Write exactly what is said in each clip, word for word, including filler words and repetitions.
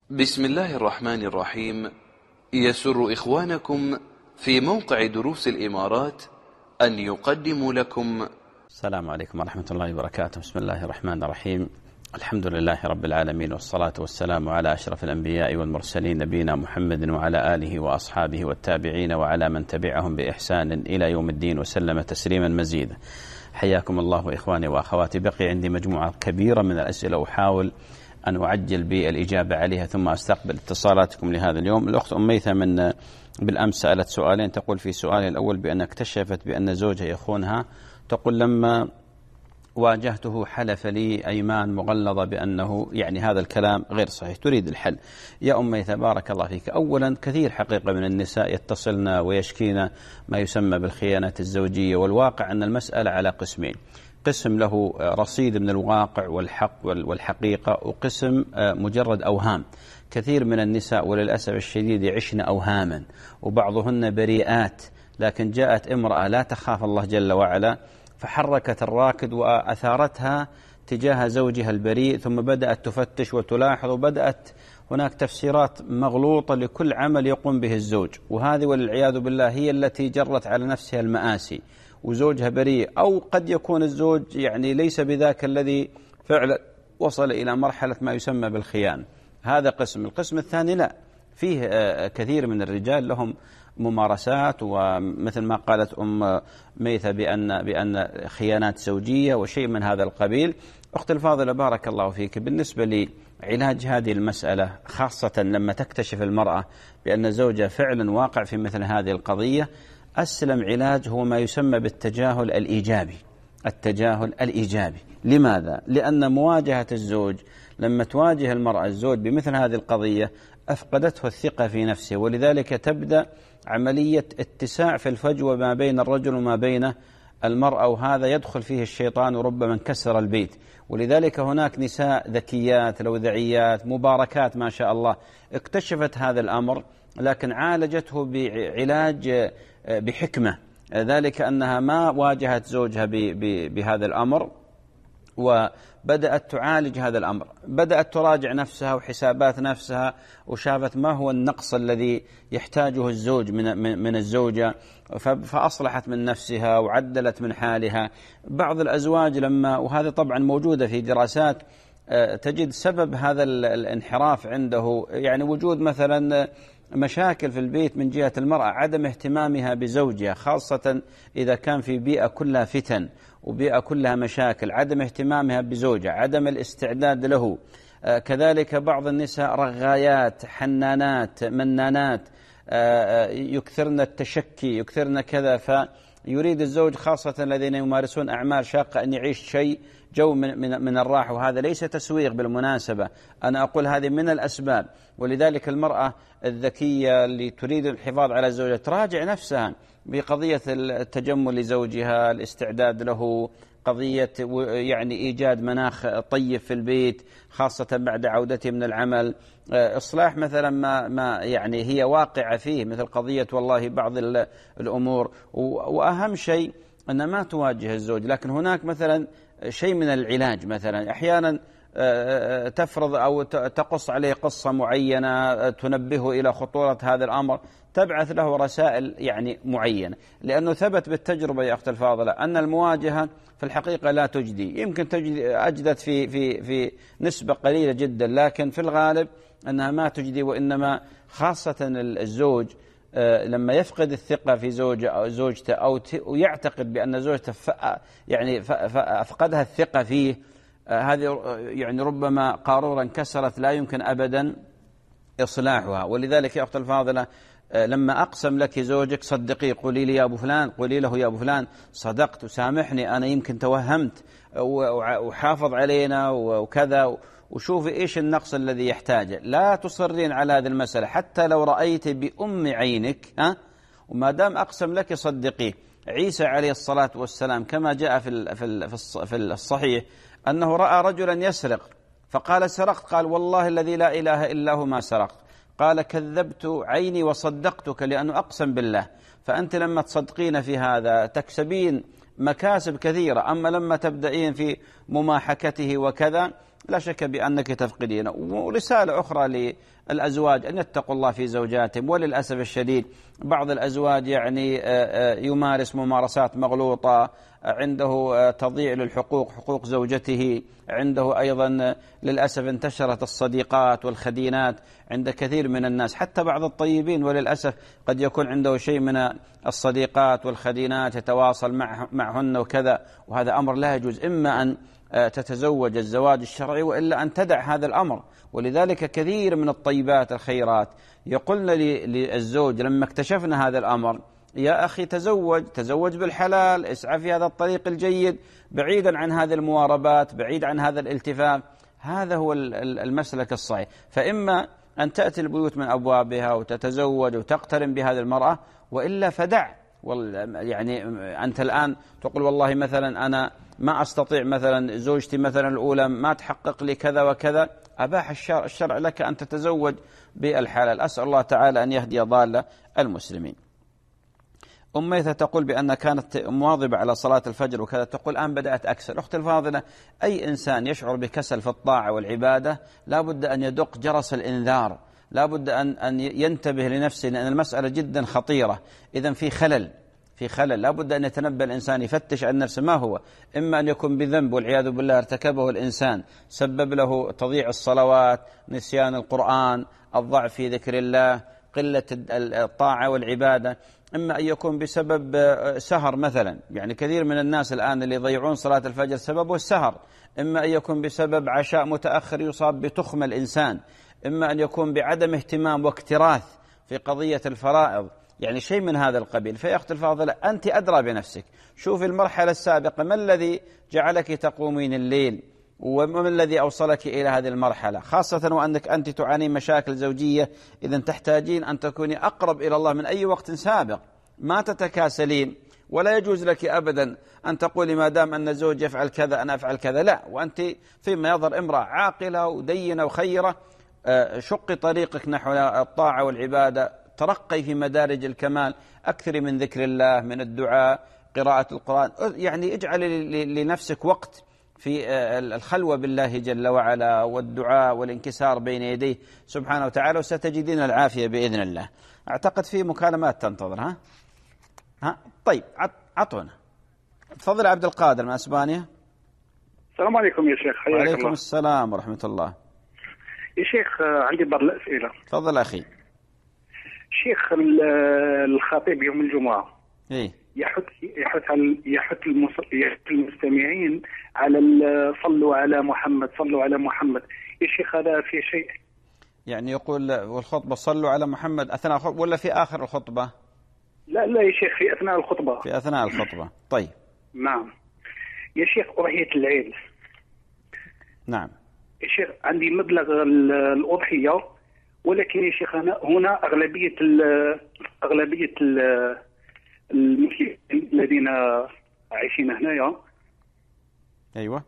بسم الله الرحمن الرحيم. يسر إخوانكم في موقع دروس الإمارات أن يقدموا لكم. السلام عليكم ورحمة الله وبركاته. بسم الله الرحمن الرحيم. الحمد لله رب العالمين، والصلاة والسلام على أشرف الأنبياء والمرسلين نبينا محمد وعلى آله وأصحابه والتابعين وعلى من تبعهم بإحسان إلى يوم الدين وسلم تسليما مزيدا. حياكم الله إخواني وأخواتي. بقي عندي مجموعة كبيرة من الأسئلة أحاول أن أعجل بالإجابة عليها ثم أستقبل اتصالاتكم لهذا اليوم. الأخت أم ميثة من بالأمس سألت سؤالين. تقول في سؤالي الأول بأن اكتشفت بأن زوجها يخونها. تقول لما واجهته حلف لي أيمان مغلظة بأنه يعني هذا الكلام غير صحيح. تريد الحل. يا أم ميثة بارك الله فيك، أولا كثير حقيقة من النساء يتصلنا ويشكينا ما يسمى بالخيانات الزوجية، والواقع أن المسألة على قسمين: قسم له رصيد من الواقع والحق والحقيقة، وقسم مجرد أوهام. كثير من النساء وللأسف الشديد يعشن أوهاما، وبعضهن بريئات، لكن جاءت امرأة لا تخاف الله جل وعلا فحركت الراكد وأثارتها تجاه زوجها البريء، ثم بدأت تفتش وتلاحظ، وبدأت هناك تفسيرات مغلوطة لكل عمل يقوم به الزوج، وهذه والعياذ بالله هي التي جرت على نفسها المآسي، وزوجها بريء. أو قد يكون الزوج يعني ليس بذاك الذي فعلا وصل إلى مرحلة ما يسمى بالخيانة. هذا قسم. القسم الثاني لا، فيه كثير من الرجال لهم ممارسات، ومثل ما قالت أم ميثة بأن بأن خيانات زوجية وشيء من هذا القبيل. أخت الفاضلة بارك الله فيك، بالنسبة لعلاج هذه المسألة، خاصة لما تكتشف المرأة بأن زوجها فعلا واقع في مثل هذه القضية، أسلم علاج هو ما يسمى بالتجاهل الإيجابي. التجاهل الإيجابي. لماذا؟ لأن مواجهة الزوج، لما تواجه المرأة الزوج بمثل هذه القضية أفقدته الثقة في نفسه، ولذلك تبدأ عملية اتساع في الفجوة ما بين الرجل وما بين المرأة، وهذا يدخل فيه الشيطان وربما انكسر البيت. ولذلك هناك نساء ذكيات لوذعيات مباركات ما شاء الله اكتشفت هذا الأمر، لكن عالجته بعلاج بحكمة، ذلك أنها ما واجهت زوجها بهذا الأمر وبدأت تعالج هذا الأمر. بدأت تراجع نفسها وحسابات نفسها، وشافت ما هو النقص الذي يحتاجه الزوج من من الزوجة، فأصلحت من نفسها وعدلت من حالها. بعض الأزواج لما، وهذا طبعا موجودة في دراسات، تجد سبب هذا الانحراف عنده يعني وجود مثلا مشاكل في البيت من جهة المرأة، عدم اهتمامها بزوجها، خاصة إذا كان في بيئة كلها فتن وبيئة كلها مشاكل، عدم اهتمامها بزوجها، عدم الاستعداد له. كذلك بعض النساء رغايات، حنانات، منانات، يكثرن التشكي، يكثرن كذا، فيريد الزوج خاصة الذين يمارسون أعمال شاقة أن يعيش شيء جو من, من, من الراحة، وهذا ليس تسويق بالمناسبة، أنا أقول هذه من الأسباب. ولذلك المرأة الذكية اللي تريد الحفاظ على زوجها تراجع نفسها بقضية التجمل لزوجها، الاستعداد له، قضية يعني إيجاد مناخ طيب في البيت خاصة بعد عودته من العمل، إصلاح مثلا ما, ما يعني هي واقعة فيه، مثل قضية والله بعض الأمور. وأهم شيء أن ما تواجه الزوج، لكن هناك مثلا شيء من العلاج. مثلا أحيانا تفرض أو تقص عليه قصة معينة تنبهه إلى خطورة هذا الأمر، تبعث له رسائل يعني معينة، لأنه ثبت بالتجربة يا أخت الفاضلة أن المواجهة في الحقيقة لا تجدي، يمكن تجدي أجدت في في في نسبة قليلة جدا، لكن في الغالب أنها ما تجدي. وإنما خاصة الزوج لما يفقد الثقة في زوجه أو زوجته، أو يعتقد بأن زوجته يعني أفقدها الثقة فيه، هذه يعني ربما قارورا انكسرت لا يمكن أبدا إصلاحها. ولذلك يا أخت الفاضلة، لما أقسم لك زوجك صدقي، قولي لي يا أبو فلان، قولي له يا أبو فلان صدقت وسامحني، أنا يمكن توهمت، وحافظ علينا وكذا، وشوفي إيش النقص الذي يحتاجه. لا تصرين على هذه المسألة حتى لو رأيت بأم عينك، ها، وما دام أقسم لك صدقيه. عيسى عليه الصلاة والسلام كما جاء في في الصحيح أنه رأى رجلا يسرق فقال سرقت، قال والله الذي لا إله إلا هو ما سرقت، قال كذبت عيني وصدقتك لأنه أقسم بالله. فأنت لما تصدقين في هذا تكسبين مكاسب كثيرة، أما لما تبدأين في مماحكته وكذا لا شك بأنك تفقدين. ورسالة أخرى للأزواج أن يتقوا الله في زوجاتهم. وللأسف الشديد بعض الأزواج يعني يمارس ممارسات مغلوطة، عنده تضييع للحقوق، حقوق زوجته، عنده أيضا للأسف انتشرت الصديقات والخدينات عند كثير من الناس، حتى بعض الطيبين وللأسف قد يكون عنده شيء من الصديقات والخدينات يتواصل مع معهن وكذا، وهذا أمر لا يجوز. إما أن تتزوج الزواج الشرعي وإلا أن تدع هذا الأمر. ولذلك كثير من الطيبات الخيرات يقولن للزوج لما اكتشفنا هذا الأمر: يا أخي تزوج تزوج بالحلال، اسعى في هذا الطريق الجيد بعيدا عن هذه المواربات، بعيد عن هذا الالتفاف. هذا هو المسلك الصحيح. فإما أن تأتي البيوت من أبوابها وتتزوج وتقترن بهذه المرأة، وإلا فدع. يعني أنت الآن تقول والله مثلا أنا ما أستطيع، مثلا زوجتي مثلا الأولى ما تحقق لي كذا وكذا، أباح الشرع لك أن تتزوج بالحلال. أسأل الله تعالى أن يهدي ضال المسلمين. أم ميثة تقول بأن كانت مواظبة على صلاة الفجر وكذا، تقول الآن بدأت أكسل. أختي الفاضلة، أي إنسان يشعر بكسل في الطاعة والعبادة لا بد أن يدق جرس الإنذار، لا بد أن أن ينتبه لنفسه، لأن المسألة جدا خطيرة. إذن في خلل في خلل لا بد أن يتنبه الإنسان، يفتش عن نفسه ما هو. إما أن يكون بذنب والعياذ بالله ارتكبه الإنسان سبب له تضييع الصلوات، نسيان القرآن، الضعف في ذكر الله، قلة الطاعة والعبادة. إما أن يكون بسبب سهر مثلا، يعني كثير من الناس الآن اللي يضيعون صلاة الفجر سببه السهر. إما أن يكون بسبب عشاء متأخر يصاب بتخم الإنسان. إما أن يكون بعدم اهتمام واكتراث في قضية الفرائض، يعني شيء من هذا القبيل. فيا أختي الفاضلة، أنت أدرى بنفسك. شوفي المرحلة السابقة، ما الذي جعلك تقومين الليل، وما الذي أوصلك إلى هذه المرحلة، خاصة وأنك أنت تعاني مشاكل زوجية. إذن تحتاجين أن تكوني أقرب إلى الله من أي وقت سابق، ما تتكاسلين. ولا يجوز لك أبدا أن تقولي ما دام أن الزوج يفعل كذا أنا أفعل كذا، لا. وأنت فيما يظهر امرأة عاقلة ودينة وخيرة، شقي طريقك نحو الطاعة والعبادة، ترقي في مدارج الكمال، أكثر من ذكر الله، من الدعاء، قراءة القرآن. يعني اجعل لنفسك وقت في الخلوة بالله جل وعلا والدعاء والانكسار بين يديه سبحانه وتعالى، وستجدين العافية بإذن الله. أعتقد في مكالمات تنتظر. ها ها طيب عطونا. تفضل عبد القادر من أسبانيا. السلام عليكم يا شيخ. حياك الله. وعليكم السلام ورحمة الله. يا شيخ عندي بعض الأسئلة. تفضل أخي. شيخ الخطيب يوم الجمعة إيه؟ يحث يحث يحث المستمعين على صلوا على محمد، صلوا على محمد. يا شيخ هذا في شيء؟ يعني يقول والخطبة صلوا على محمد أثناء الخطبة ولا في آخر الخطبة؟ لا لا يا شيخ، في أثناء الخطبة. في أثناء الخطبة. طيب. نعم يا شيخ. أضحية العيد. نعم يا شيخ عندي مبلغ الأضحية، ولكن يا شيخ أنا هنا أغلبية ال أغلبية المسلمين الذين عايشين هنايا، أيوة،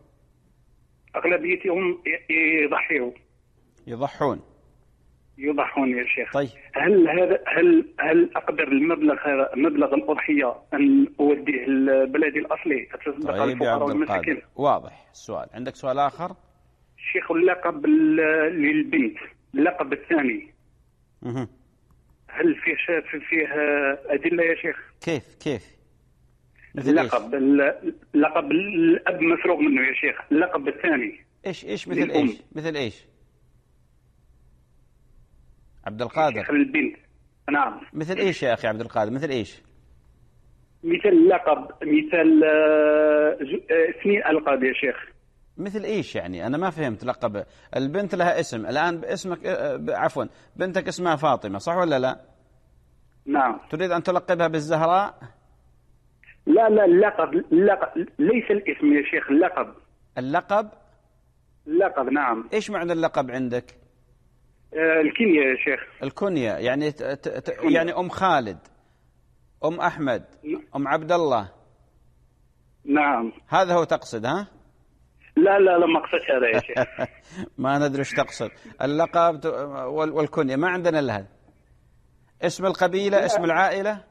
أغلبيتهم يضحيوا يضحون يضحون يا شيخ. طيب. هل هذا هل هل أقدر المبلغ هذا مبلغ الأضحية أن أوديه لبلدي الأصلي أتصدق على الفقراء والمساكين؟ واضح السؤال. عندك سؤال آخر؟ شيخ اللقب للبنت، اللقب الثاني، مه. هل فيه فيه أدلة يا شيخ؟ كيف كيف؟ مثل اللقب اللقب الأب مسروق منه يا شيخ. اللقب الثاني إيش إيش مثل للأم. إيش مثل إيش؟ عبد القادر. شيخ البنت. نعم. مثل إيش يا أخي عبد القادر؟ مثل إيش؟ مثل لقب، مثل اثنين ألقاب يا شيخ. مثل إيش يعني؟ أنا ما فهمت. لقب البنت لها اسم الآن، اسمك عفوا بنتك اسمها فاطمة صح ولا لا؟ نعم. تريد أن تلقبها بالزهراء؟ لا لا اللقب، اللقب ليس الاسم يا شيخ، اللقب. اللقب؟ اللقب نعم. إيش معنى اللقب عندك؟ آه الكنية يا شيخ. الكنية يعني ت... ت... يعني أم خالد، أم أحمد، أم عبد الله. نعم. هذا هو تقصد ها؟ لا لا لا ما أقصد هذا يا شيخ. ما ندري ايش تقصد. اللقب والكنية ما عندنا إلا هذا. اسم القبيلة، لا. اسم العائلة.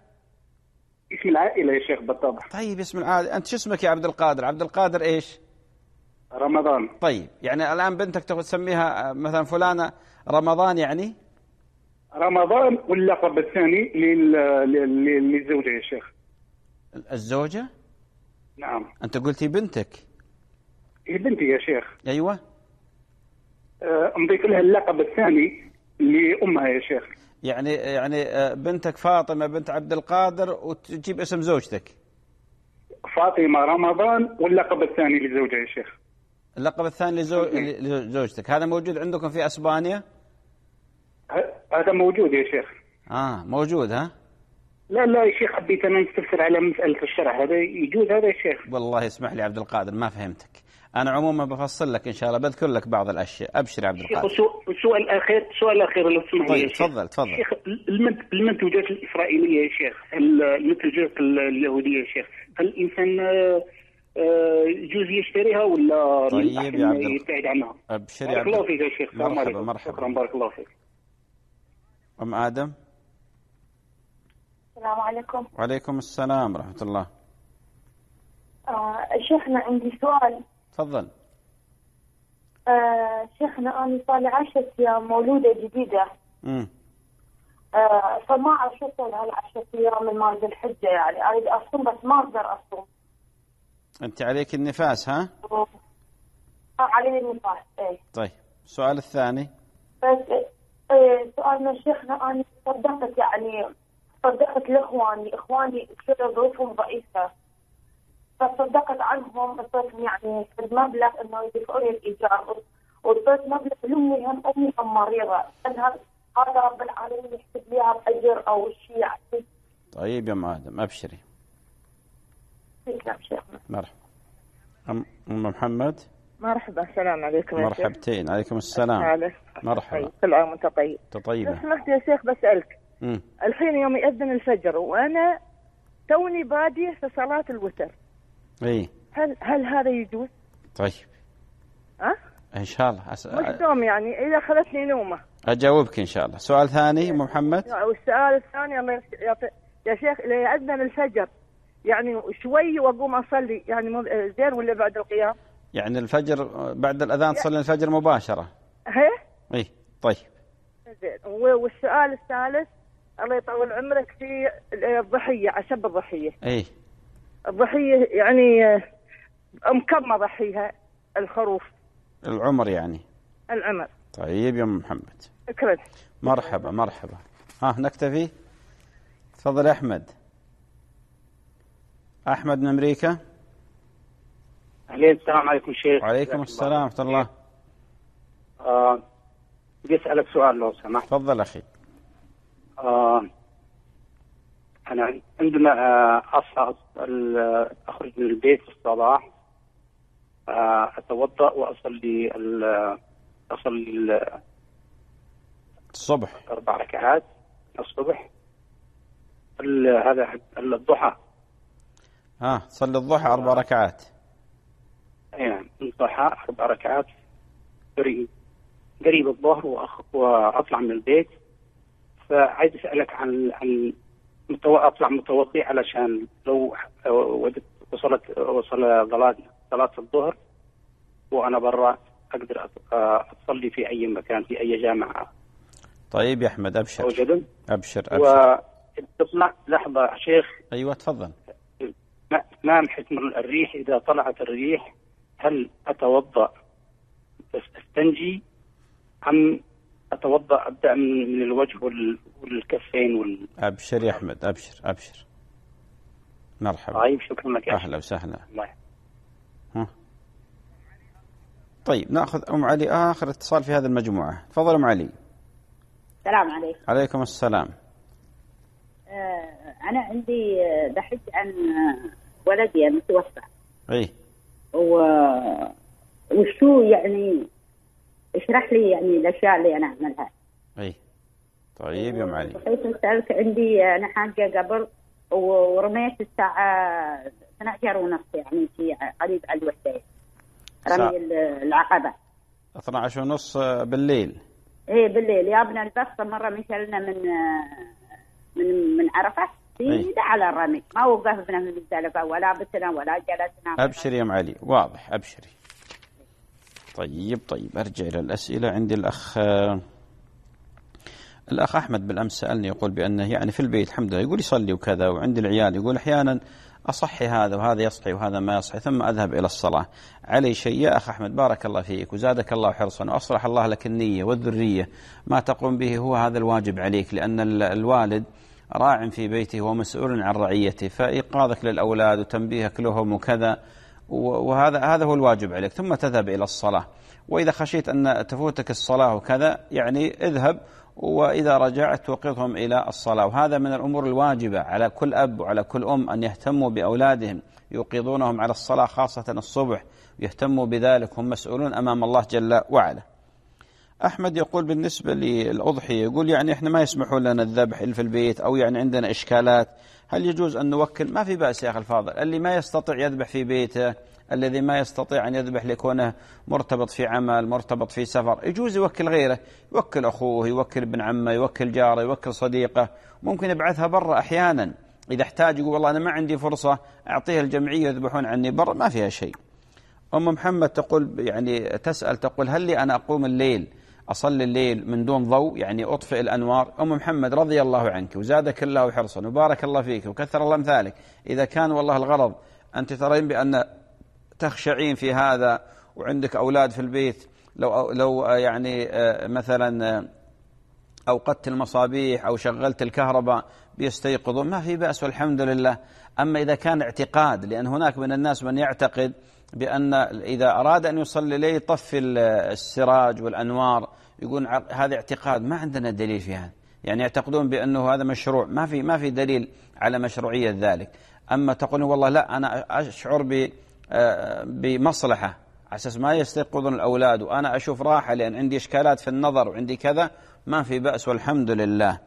اسم العائلة يا شيخ بالطبع. طيب اسم العائلة. أنت شو اسمك يا عبد القادر؟ عبد القادر إيش؟ رمضان. طيب يعني الآن بنتك تسميها مثلا فلانة رمضان يعني؟ رمضان واللقب الثاني للزوجة يا شيخ. الزوجة؟ نعم. أنت قلتي بنتك؟ هي بنتي يا شيخ. أيوة. أه نضيف لها اللقب الثاني لأمها يا شيخ. يعني يعني بنتك فاطمة بنت عبد القادر وتجيب اسم زوجتك؟ فاطمة رمضان واللقب الثاني للزوجة يا شيخ. اللقب الثاني لزوجتك هذا موجود عندكم في أسبانيا؟ هذا موجود يا شيخ. آه موجود ها؟ لا لا يا شيخ، حبيت أنا نستفسر على مسألة الشرع، هذا يجوز هذا يا شيخ؟ والله اسمح لي عبد القادر ما فهمتك. أنا عموما بفصل لك إن شاء الله، بذكر لك بعض الأشياء. أبشر يا عبد القادر. السؤال الأخير السؤال الأخير لو تسمح لي. طيب تفضل تفضل. شيخ المنتوجات الإسرائيلية يا شيخ، المنتوجات اليهودية يا شيخ، هل الإنسان يجوز يشتريها ولا طيب يا عبد يبتعد عنها؟ أبشر يا بارك عبد الله فيك يا شيخ. مرحبا مرحبا. شكرا بارك الله فيك. أم آدم. السلام عليكم. وعليكم السلام ورحمة الله. آه شيخنا عندي سؤال. تفضل. آه شيخنا أنا صار لي عشرة أيام مولودة جديدة. امم آه فما أعرف شو صار هالعشرة أيام من مال ذي الحجة، يعني أريد أصوم بس ما أقدر أصوم. أنت عليك النفاس ها؟ آه علي النفاس. إيه. طيب السؤال الثاني. بس إيه سؤالنا شيخنا أنا صدقت يعني صدقت لإخواني، إخواني كثير ظروفهم ضعيفة، فصدقت عنهم صرت يعني في المبلغ إنه يدفعوا لي الإيجار، وصرت مبلغ لأمي هم أمي هم مريضة، هذا رب العالمين يكتب ليها بأجر أو شيء يعني. طيب يا أم آدم أبشري. شكرا شيخنا. مرحبا. أم محمد. مرحبا. السلام عليكم يا شيخ. مرحبتين. عليكم السلام. حالك. مرحبا. كل عام وانت طيب. طيبة. لو سمحت يا شيخ بسألك. مم. الحين يوم يأذن الفجر وأنا توني بادية في صلاة الوتر. اي. هل هل هذا يجوز؟ طيب. ها؟ ان شاء الله. أس... مش نوم يعني إذا خلتني نومة. اجاوبك ان شاء الله. سؤال ثاني ام محمد. والسؤال الثاني الله يعطي يا شيخ، إذا يأذن الفجر يعني شوي واقوم اصلي يعني زين ولا بعد القيام؟ يعني الفجر بعد الاذان تصلي الفجر مباشرة؟ هي؟ اي طيب. زين. والسؤال الثالث الله يطول عمرك في الضحية، عشب الضحية. اي. الضحية يعني ام كم ضحيها الخروف؟ العمر يعني. العمر. طيب يا ام محمد. شكرا. مرحبا مرحبا. ها نكتفي. تفضل يا احمد. احمد من امريكا. السلام عليكم شيخ. وعليكم السلام ورحمة الله. آه بدي أسألك سؤال لو سمحت. تفضل أخي. آه أنا عندما آه أصحى أخرج من البيت في الصباح، آه أتوضأ وأصلي أصلي الصبح أربع ركعات الصبح. هذا الضحى. ها تصلي الضحى أربع ركعات. اي الضحى اربع ركعات قريب قريب الظهر واطلع من البيت. فعايز اسالك عن عن متو... اطلع متوضئ علشان لو وجدت وصلت وصل صلاه صلاه الظهر وانا برا اقدر اصلي في اي مكان في اي جامعه. طيب يا احمد ابشر. وجدت. ابشر ابشر. وتطلع لحظه يا شيخ. ايوه تفضل. ما حكم الريح اذا طلعت الريح؟ هل أتوضأ أستنجي أم أتوضأ أبدأ من الوجه والكفين وال... أبشر يا أحمد أبشر أبشر. مرحبا. طيب شكرا لك. أهلا وسهلا. الله. ها. طيب نأخذ أم علي آخر اتصال في هذه المجموعة. تفضل أم علي. السلام عليكم. عليكم السلام. آه أنا عندي بحث عن ولدي متوفى. إيه. و... وشو يعني اشرح لي يعني الاشياء اللي انا اعملها. اي طيب يا ام علي. بحيث اسالك عندي انا حاجه قبل ورميت الساعه اثني عشر ونص يعني في قريب على الوحده رمي العقبه اثني عشر ونص بالليل. ايه بالليل يا ابن البسطه مره مشلنا من من من عرفه في على الرمي ما وقفنا في المزدلفة ولا بتنا ولا جلسنا. أبشري يا ام علي واضح. أبشري. طيب طيب أرجع إلى الأسئلة. عندي الأخ الأخ أحمد بالأمس سألني يقول بأنه يعني في البيت الحمد لله يقول يصلي وكذا، وعندي العيال يقول أحيانا أصحي هذا وهذا يصحي وهذا ما يصحي ثم أذهب إلى الصلاة، علي شيء؟ يا أخ أحمد بارك الله فيك وزادك الله حرصا وأصلح الله لك النية والذرية، ما تقوم به هو هذا الواجب عليك، لأن الوالد راع في بيته ومسؤول عن رعيته، فإيقاظك للأولاد وتنبيهك لهم وكذا، وهذا هذا هو الواجب عليك، ثم تذهب إلى الصلاة. وإذا خشيت أن تفوتك الصلاة وكذا يعني اذهب، وإذا رجعت توقظهم إلى الصلاة. وهذا من الأمور الواجبة على كل أب وعلى كل أم أن يهتموا بأولادهم، يوقظونهم على الصلاة خاصة الصبح، يهتموا بذلك، هم مسؤولون أمام الله جل وعلا. أحمد يقول بالنسبة للأضحية يقول يعني إحنا ما يسمحون لنا الذبح في البيت، أو يعني عندنا إشكالات، هل يجوز أن نوكل؟ ما في بأس يا أخي الفاضل، اللي ما يستطيع يذبح في بيته، الذي ما يستطيع أن يذبح لكونه مرتبط في عمل، مرتبط في سفر، يجوز يوكل غيره، يوكل أخوه، يوكل ابن عمه، يوكل جاره، يوكل صديقه، ممكن يبعثها برا أحيانا إذا احتاج، يقول والله أنا ما عندي فرصة، أعطيه الجمعية يذبحون عني برا، ما فيها شيء. أم محمد تقول يعني تسأل تقول هل لي أنا أقوم الليل أصلي الليل من دون ضوء، يعني أطفئ الأنوار؟ أم محمد رضي الله عنك وزادك الله حرصا وبارك الله فيك وكثر الله أمثالك، إذا كان والله الغرض أنت ترين بأن تخشعين في هذا وعندك أولاد في البيت، لو لو يعني مثلا أوقدت المصابيح أو شغلت الكهرباء بيستيقظون، ما في بأس والحمد لله. أما إذا كان اعتقاد، لأن هناك من الناس من يعتقد بأن إذا أراد أن يصلي ليل يطفي السراج والأنوار، يقول هذا اعتقاد، ما عندنا دليل في هذا، يعني يعتقدون بأنه هذا مشروع، ما في ما في دليل على مشروعية ذلك. أما تقول والله لا أنا أشعر ب بمصلحة على أساس ما يستيقظون الأولاد وأنا أشوف راحة لأن عندي إشكالات في النظر وعندي كذا، ما في بأس والحمد لله.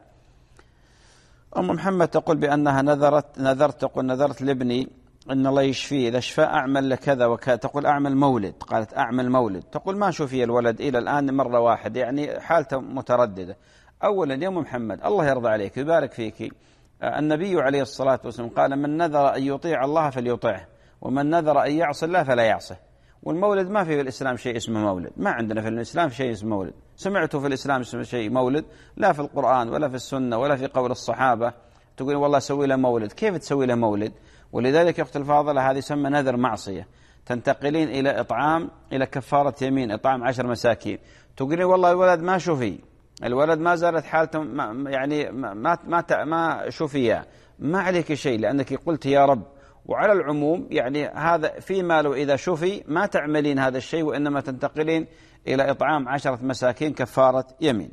أم محمد تقول بأنها نذرت نذرت تقول نذرت لابني أن الله يشفيه، إذا شفاء أعمل لكذا وكذا، تقول أعمل مولد، قالت أعمل مولد، تقول ما شوفي الولد إلى الآن مرة واحدة، يعني حالته مترددة. أولا يا أم محمد الله يرضى عليك ويبارك فيك، النبي عليه الصلاة والسلام قال من نذر أن يطيع الله فليطيعه، ومن نذر أن يعصي الله فلا يعصه. والمولد ما في الإسلام شيء اسمه مولد، ما عندنا في الإسلام شيء اسمه مولد، سمعتوا في الإسلام اسمه شيء مولد؟ لا في القرآن ولا في السنة ولا في قول الصحابة. تقول والله سوي له مولد، كيف تسوي له مولد؟ ولذلك يا أخت الفاضلة هذه يسمى نذر معصية، تنتقلين إلى إطعام، إلى كفارة يمين، إطعام عشر مساكين. تقولين والله الولد ما شفي، الولد ما زالت حالته ما يعني ما ما ما شفيا، ما عليك شيء لأنك قلت يا رب. وعلى العموم يعني هذا فيما لو إذا شفي ما تعملين هذا الشيء، وإنما تنتقلين إلى إطعام عشرة مساكين كفارة يمين.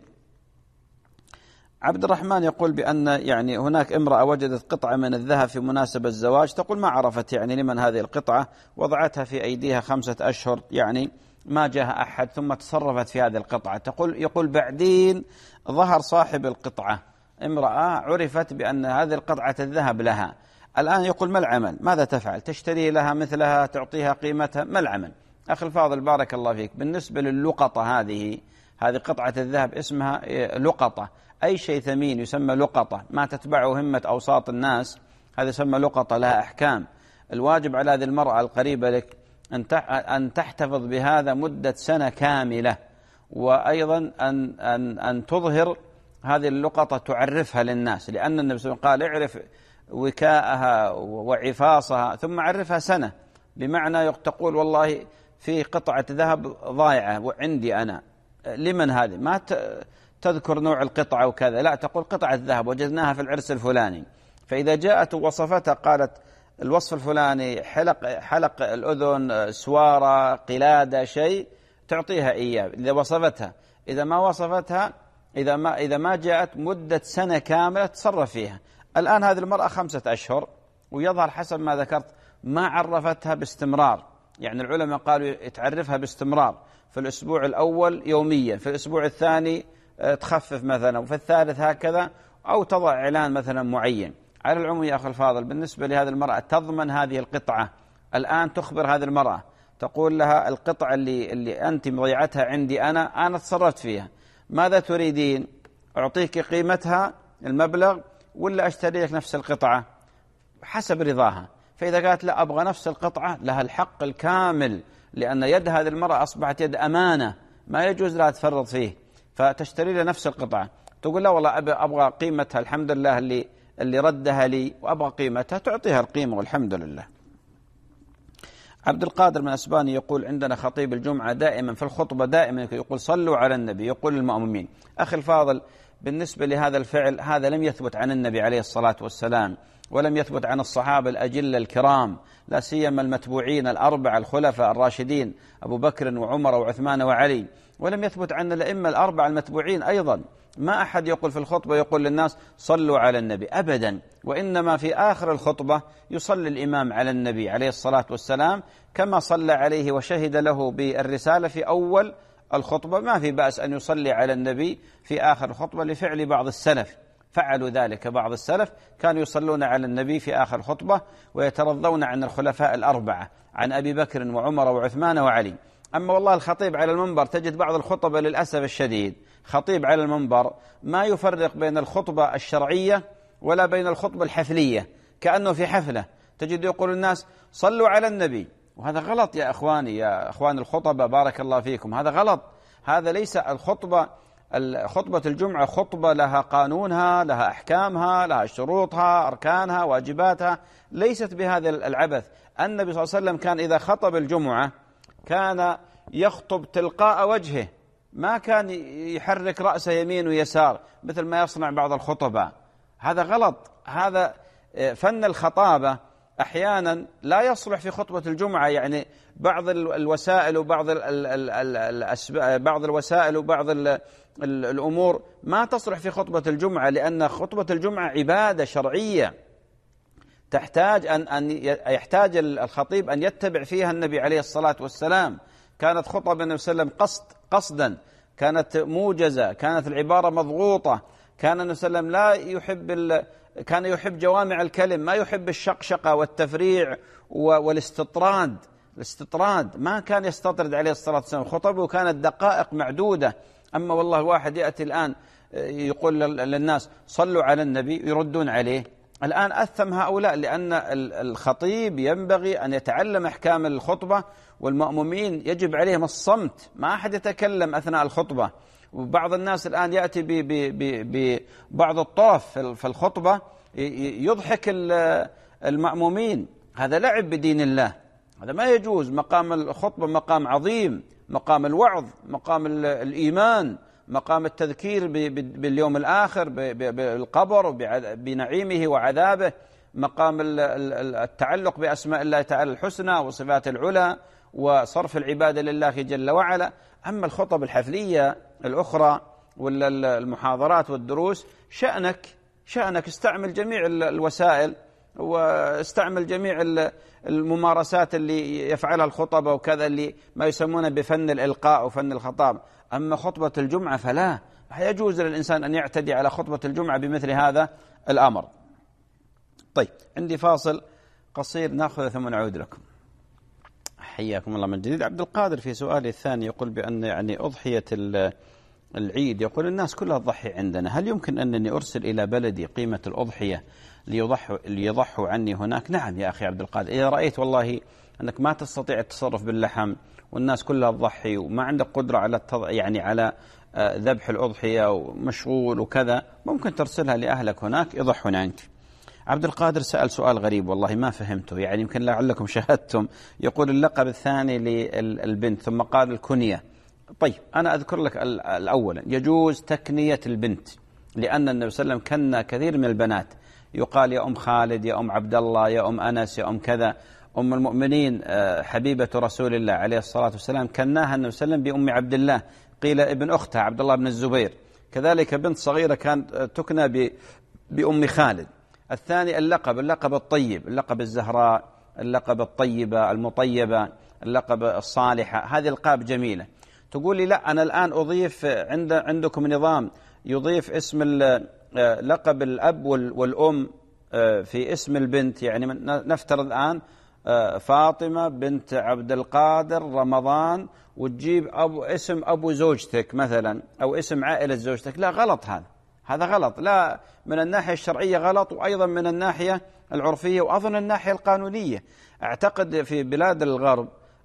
عبد الرحمن يقول بأن يعني هناك امرأة وجدت قطعة من الذهب في مناسبة الزواج، تقول ما عرفت يعني لمن هذه القطعة، وضعتها في أيديها خمسة أشهر يعني ما جاء أحد، ثم تصرفت في هذه القطعة. تقول يقول بعدين ظهر صاحب القطعة، امرأة عرفت بأن هذه القطعة الذهب لها، الآن يقول ما العمل؟ ماذا تفعل؟ تشتري لها مثلها، تعطيها قيمتها، ما العمل؟ أخي الفاضل بارك الله فيك، بالنسبة للقطة هذه هذه قطعة الذهب اسمها لقطة، أي شيء ثمين يسمى لقطة، ما تتبعه همة أوساط الناس هذا يسمى لقطة، لها أحكام. الواجب على هذه المرأة القريبة لك أن تحتفظ بهذا مدة سنة كاملة، وأيضا أن أن أن تظهر هذه اللقطة، تعرفها للناس، لأن النبي صلى الله عليه وسلم قال اعرف وكاءها وعفاصها ثم عرفها سنة، بمعنى تقول والله في قطعة ذهب ضايعة وعندي أنا، لمن هذه؟ ما تذكر نوع القطعة وكذا، لا تقول قطعة ذهب وجدناها في العرس الفلاني، فإذا جاءت وصفتها قالت الوصف الفلاني حلق حلق الأذن، سوارة، قلادة، شيء، تعطيها إياه إذا وصفتها. إذا ما وصفتها، إذا ما إذا ما جاءت مدة سنة كاملة تصرف فيها. الآن هذه المرأة خمسة أشهر، ويظهر حسب ما ذكرت ما عرفتها باستمرار، يعني العلماء قالوا تعرفها باستمرار، في الأسبوع الأول يوميا، في الأسبوع الثاني تخفف مثلا، وفي الثالث هكذا، أو تضع إعلان مثلا معين. على العموم يا أخي الفاضل بالنسبة لهذه المرأة تضمن هذه القطعة، الآن تخبر هذه المرأة تقول لها القطعة اللي, اللي أنت مضيعتها عندي أنا أنا تصرفت فيها، ماذا تريدين؟ أعطيك قيمتها المبلغ ولا أشتري لك نفس القطعة؟ حسب رضاها. فإذا قالت لا أبغى نفس القطعة، لها الحق الكامل لأن يد هذه المرأة أصبحت يد أمانة ما يجوز لها تفرط فيه، فتشتري لها نفس القطعة، تقول لا والله أبغى قيمتها، الحمد لله اللي اللي ردها لي وأبغى قيمتها، تعطيها القيمة والحمد لله. عبد القادر من أسبانيا يقول عندنا خطيب الجمعة دائما في الخطبة دائما يقول صلوا على النبي، يقول للمؤمنين. أخي الفاضل، بالنسبة لهذا الفعل هذا لم يثبت عن النبي عليه الصلاة والسلام، ولم يثبت عن الصحابة الأجلة الكرام، لا سيما المتبوعين الأربعة الخلفاء الراشدين أبو بكر وعمر وعثمان وعلي، ولم يثبت عن الأئمة الأربعة المتبوعين أيضا. ما أحد يقول في الخطبة يقول للناس صلوا على النبي أبدا، وإنما في آخر الخطبة يصلي الإمام على النبي عليه الصلاة والسلام كما صلى عليه وشهد له بالرسالة في أول الخطبة. ما في بأس أن يصلي على النبي في آخر الخطبة لفعل بعض السلف، فعلوا ذلك بعض السلف، كانوا يصلون على النبي في آخر الخطبة ويترضون عن الخلفاء الأربعة، عن أبي بكر وعمر وعثمان وعلي. أما والله الخطيب على المنبر تجد بعض الخطبة للأسف الشديد خطيب على المنبر ما يفرق بين الخطبة الشرعية ولا بين الخطبة الحفلية، كأنه في حفلة تجد يقول الناس صلوا على النبي، وهذا غلط يا أخواني، يا أخوان الخطبة بارك الله فيكم، هذا غلط. هذا ليس الخطبة، خطبة الجمعة خطبة لها قانونها، لها أحكامها، لها شروطها، أركانها، واجباتها، ليست بهذا العبث. النبي صلى الله عليه وسلم كان إذا خطب الجمعة كان يخطب تلقاء وجهه، ما كان يحرك رأسه يمين ويسار مثل ما يصنع بعض الخطباء. هذا غلط. هذا فن الخطابة أحيانا لا يصلح في خطبة الجمعة، يعني بعض الوسائل وبعض بعض الوسائل وبعض الأمور ما تصلح في خطبة الجمعة، لأن خطبة الجمعة عبادة شرعية تحتاج أن أن يحتاج الخطيب أن يتبع فيها النبي عليه الصلاة والسلام. كانت خطب النبي صلى الله عليه وسلم قصد قصدا، كانت موجزة، كانت العبارة مضغوطة، كان النبي صلى الله عليه وسلم لا يحب كان يحب جوامع الكلم، ما يحب الشقشقة والتفريع والاستطراد. الاستطراد ما كان يستطرد عليه الصلاة والسلام، خطبه كانت دقائق معدودة. أما والله الواحد يأتي الآن يقول للناس صلوا على النبي يردون عليه. الآن أثم هؤلاء، لأن الخطيب ينبغي أن يتعلم أحكام الخطبة، والمأمومين يجب عليهم الصمت، ما أحد يتكلم أثناء الخطبة. وبعض الناس الآن يأتي ببعض الطرف في الخطبة يضحك المأمومين، هذا لعب بدين الله، هذا ما يجوز. مقام الخطبة مقام عظيم، مقام الوعظ، مقام الإيمان، مقام التذكير باليوم الآخر، بالقبر، بنعيمه وعذابه، مقام التعلق بأسماء الله تعالى الحسنى وصفات العلى وصرف العبادة لله جل وعلا. أما الخطب الحفلية الأخرى ولا المحاضرات والدروس شأنك شأنك استعمل جميع الوسائل واستعمل جميع الممارسات اللي يفعلها الخطبة وكذا، اللي ما يسمونه بفن الإلقاء وفن الخطاب. أما خطبة الجمعة فلا يجوز للإنسان أن يعتدي على خطبة الجمعة بمثل هذا الأمر. طيب، عندي فاصل قصير نأخذ ثم نعود لكم. حياكم الله من جديد. عبد القادر في سؤالي الثاني يقول بأن يعني أضحية العيد، يقول الناس كلها تضحي عندنا، هل يمكن أنني أرسل إلى بلدي قيمة الأضحية ليضحوا, ليضحوا عني هناك؟ نعم يا أخي عبد القادر، إذا رأيت والله أنك ما تستطيع التصرف باللحم والناس كلها تضحي وما عندك قدرة على التض... يعني على ذبح الأضحية ومشغول وكذا، ممكن ترسلها لأهلك هناك يضحون عنك. عبد القادر سأل سؤال غريب والله ما فهمته، يعني يمكن لعلكم شاهدتم. يقول اللقب الثاني للبنت ثم قال الكنية. طيب أنا أذكر لك الأول، يجوز تكنية البنت، لأن النبي صلى الله عليه وسلم كنا كثير من البنات، يقال يا أم خالد، يا أم عبد الله، يا أم أنس، يا أم كذا. أم المؤمنين حبيبة رسول الله عليه الصلاة والسلام كناها النبي صلى الله عليه وسلم بأم عبد الله، قيل ابن أختها عبد الله بن الزبير. كذلك بنت صغيرة كانت تكنى بأم خالد. الثاني اللقب اللقب الطيب، اللقب الزهراء، اللقب الطيبة المطيبة، اللقب الصالحة، هذه القاب جميلة. تقول لي لا أنا الآن أضيف عند عندكم نظام يضيف اسم لقب الأب والأم في اسم البنت، يعني نفترض الآن فاطمة بنت عبد القادر رمضان وتجيب أبو اسم أبو زوجتك مثلا أو اسم عائلة زوجتك، لا غلط، هذا هذا غلط، لا من الناحية الشرعية غلط، وأيضا من الناحية العرفية، وأظن الناحية القانونية. أعتقد في بلاد الغرب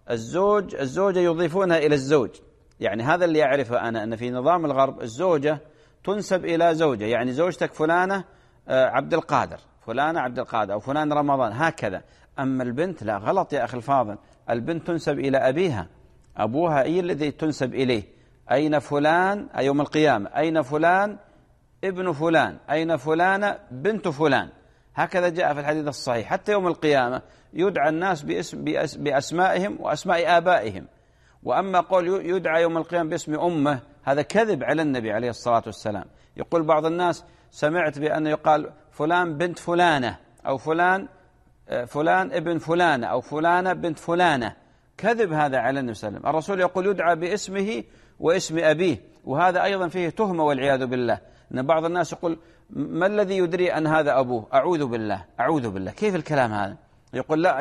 الزوج الزوجة يضيفونها إلى الزوج، يعني هذا اللي أعرفه أنا، أن في نظام الغرب الزوجة تنسب إلى زوجة، يعني زوجتك فلانة عبد القادر، فلانة عبد القادر، أو فلان رمضان، هكذا. أما البنت لا، غلط يا أخي الفاضل، البنت تنسب إلى أبيها، أبوها أي الذي تنسب إليه. أين فلان يوم القيامة، أين فلان ابن فلان، أين فلانة بنت فلان، هكذا جاء في الحديث الصحيح. حتى يوم القيامة يدعى الناس باسم بأسمائهم وأسماء آبائهم. وأما قول يدعى يوم القيامة باسم أمه، هذا كذب على النبي عليه الصلاة والسلام. يقول بعض الناس سمعت بأنه يقال فلان بنت فلانة، أو فلان فلان ابن فلانة، أو فلانة بنت فلانة، كذب هذا على النبي صلى الله عليه وسلم. الرسول يقول يدعى باسمه واسم أبيه، وهذا أيضا فيه تهمة والعياذ بالله. أن بعض الناس يقول ما الذي يدري أن هذا أبوه، أعوذ بالله أعوذ بالله، كيف الكلام هذا؟ يقول لا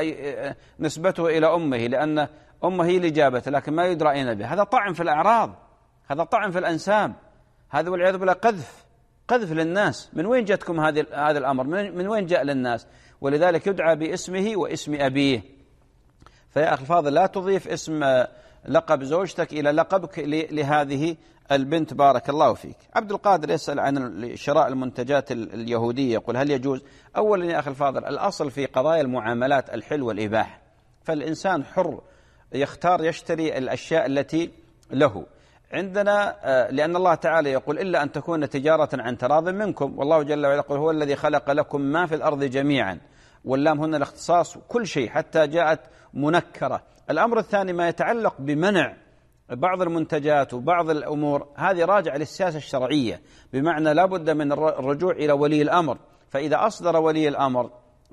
نسبته إلى أمه لأن أمه هي اللي جابته، لكن ما يدرى أين به. هذا طعن في الأعراض، هذا طعن في الأنساب، هذا والعياذ بالله قذف قذف للناس. من وين جاتكم هذا هذا الأمر؟ من وين جاء للناس؟ ولذلك يدعى باسمه واسم أبيه. فيا أخي الفاضل لا تضيف اسم لقب زوجتك إلى لقبك لهذه البنت، بارك الله فيك. عبد القادر يسأل عن شراء المنتجات اليهودية، يقول هل يجوز؟ أولا يا أخي الفاضل، الأصل في قضايا المعاملات الحل والإباحة، فالإنسان حر يختار يشتري الأشياء التي له. عندنا لأن الله تعالى يقول إلا أن تكون تجارة عن تراض منكم، والله جل وعلا يقول هو الذي خلق لكم ما في الأرض جميعا، واللام هنا الاختصاص كل شيء حتى جاءت منكرة. الأمر الثاني ما يتعلق بمنع بعض المنتجات وبعض الأمور، هذه راجع للسياسة الشرعية، بمعنى لا بد من الرجوع إلى ولي الأمر. فإذا أصدر ولي الأمر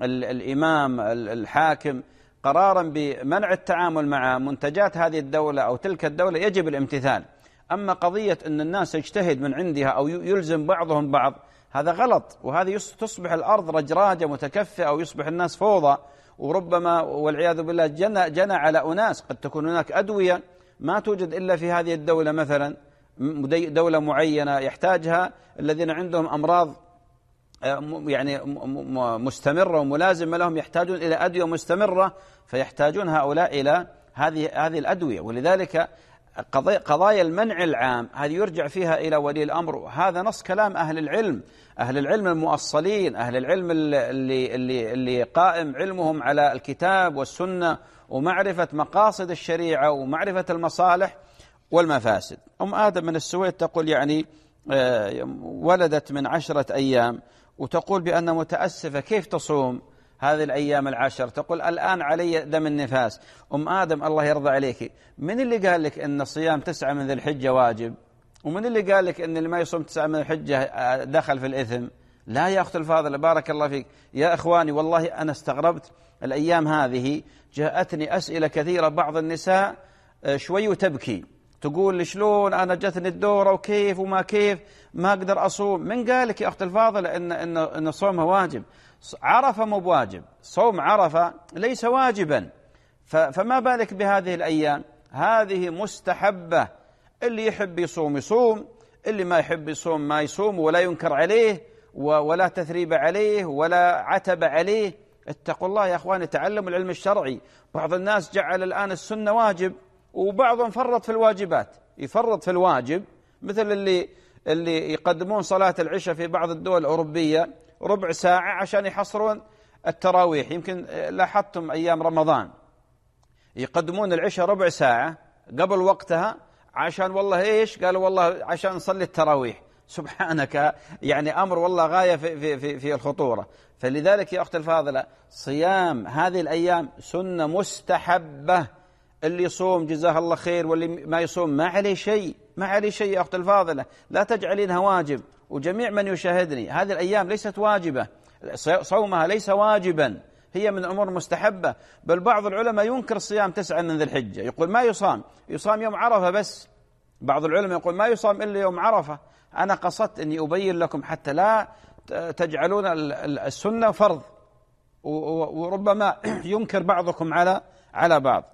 الإمام الحاكم قرارا بمنع التعامل مع منتجات هذه الدولة أو تلك الدولة يجب الامتثال. أما قضية أن الناس يجتهد من عندها أو يلزم بعضهم بعض، هذا غلط، وهذه تصبح الأرض رجراجة متكفئة أو يصبح الناس فوضى، وربما والعياذ بالله جنى, جنى على أناس. قد تكون هناك أدوية ما توجد إلا في هذه الدولة، مثلا دولة معينة يحتاجها الذين عندهم أمراض يعني مستمرة وملازمة لهم، يحتاجون إلى أدوية مستمرة، فيحتاجون هؤلاء إلى هذه هذه الأدوية. ولذلك قضايا المنع العام هذه يرجع فيها إلى ولي الأمر، وهذا نص كلام أهل العلم، أهل العلم المؤصلين، أهل العلم اللي, اللي, اللي قائم علمهم على الكتاب والسنة ومعرفة مقاصد الشريعة ومعرفة المصالح والمفاسد. أم آدم من السويد تقول يعني ولدت من عشرة أيام، وتقول بأن متأسفة كيف تصوم هذه الأيام العشر؟ تقول الآن علي دم النفاس. أم آدم الله يرضى عليك، من اللي قال لك أن صيام تسعة من ذي الحجة واجب؟ ومن اللي قال لك أن اللي ما يصوم تسعة من الحجة دخل في الإثم؟ لا يا أخت الفاضلة بارك الله فيك. يا إخواني والله أنا استغربت الأيام هذه، جاءتني أسئلة كثيرة، بعض النساء شوي وتبكي، تقول شلون أنا جتني الدورة وكيف وما كيف ما أقدر أصوم. من قال لك يا أخت الفاضلة إن إن إن صومها واجب؟ عرفة مو بواجب، صوم عرفة ليس واجبا، فما بالك بهذه الأيام؟ هذه مستحبة، اللي يحب يصوم يصوم، اللي ما يحب يصوم ما يصوم، ولا ينكر عليه ولا تثريب عليه ولا عتب عليه. اتقوا الله يا أخواني، تعلموا العلم الشرعي. بعض الناس جعل الآن السنة واجب، وبعضهم فرط في الواجبات، يفرط في الواجب، مثل اللي اللي يقدمون صلاة العشاء في بعض الدول الأوروبية ربع ساعة عشان يحصرون التراويح. يمكن لاحظتم أيام رمضان يقدمون العشاء ربع ساعة قبل وقتها، عشان والله إيش قالوا؟ والله عشان نصلي التراويح. سبحانك، يعني أمر والله غاية في, في, في, في الخطورة. فلذلك يا أخت الفاضلة صيام هذه الأيام سنة مستحبة، اللي يصوم جزاه الله خير، واللي ما يصوم ما عليه شيء، ما عليه شيء يا أخت الفاضلة، لا تجعلينها واجب. وجميع من يشاهدني، هذه الأيام ليست واجبة، صومها ليس واجبا، هي من أمور مستحبة. بل بعض العلماء ينكر صيام تسعة من ذي الحجة، يقول ما يصام، يصام يوم عرفة بس. بعض العلماء يقول ما يصام إلا يوم عرفة. أنا قصدت أني أبين لكم حتى لا تجعلون السنة فرض، وربما ينكر بعضكم على على بعض.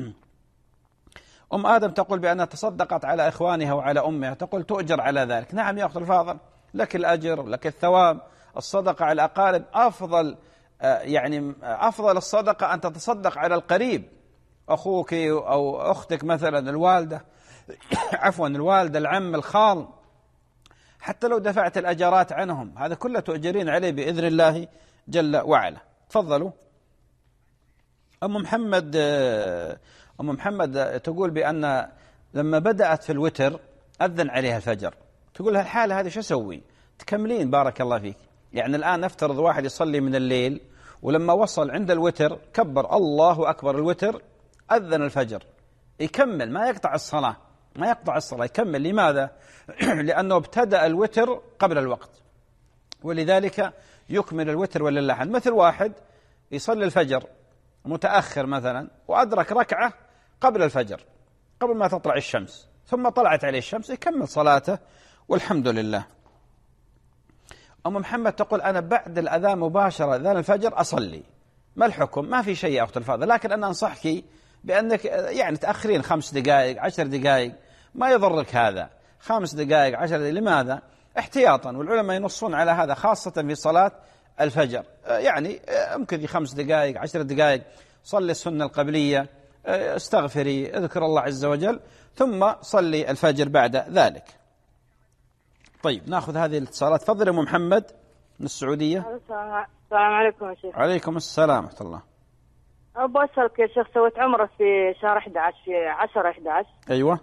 أم آدم تقول بأنها تصدقت على إخوانها وعلى أمها، تقول تؤجر على ذلك. نعم يا أخت الفاضل، لك الأجر، لك الثواب. الصدقة على الأقارب أفضل، يعني أفضل الصدقة أن تتصدق على القريب، أخوك أو أختك مثلا، الوالدة عفوا الوالدة، العم، الخال، حتى لو دفعت الأجرات عنهم هذا كله تؤجرين عليه بإذن الله جل وعلا. تفضلوا. أم محمد أم محمد تقول بأن لما بدأت في الوتر أذن عليها الفجر، تقول هالحالة هذه شو أسوي؟ تكملين بارك الله فيك. يعني الآن نفترض واحد يصلي من الليل ولما وصل عند الوتر كبر الله أكبر الوتر، أذن الفجر، يكمل ما يقطع الصلاة، ما يقطع الصلاة يكمل. لماذا؟ لأنه ابتدأ الوتر قبل الوقت، ولذلك يكمل الوتر ولله الحمد. مثل واحد يصلي الفجر متأخر مثلا وأدرك ركعة قبل الفجر قبل ما تطلع الشمس، ثم طلعت عليه الشمس، يكمل صلاته والحمد لله. أم محمد تقول أنا بعد الأذان مباشرة أذان الفجر أصلي، ما الحكم؟ ما في شيء يا أخت الفاضلة، لكن أنا أنصحك بأنك يعني تأخرين خمس دقائق عشر دقائق، ما يضرك هذا، خمس دقائق عشر دقائق. لماذا؟ احتياطا، والعلماء ينصون على هذا خاصة في صلاة الفجر. يعني ممكن خمس دقائق عشر دقائق صلي السنة القبلية، استغفري، اذكر الله عز وجل، ثم صلي الفجر بعد ذلك. طيب ناخذ هذه الاتصالات. تفضل يا ام محمد من السعودية. السلام عليكم يا شيخ. عليكم السلام ورحمة الله. أبغى أسألك يا شيخ، سويت عمرة في شهر أحد عشر في عشرة أحد عشر. أيوة.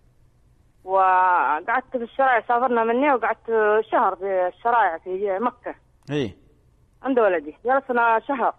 وقعدت في الشرايع، سافرنا مني وقعدت شهر في الشرايع في مكة. إيه. عند ولدي جلسنا شهر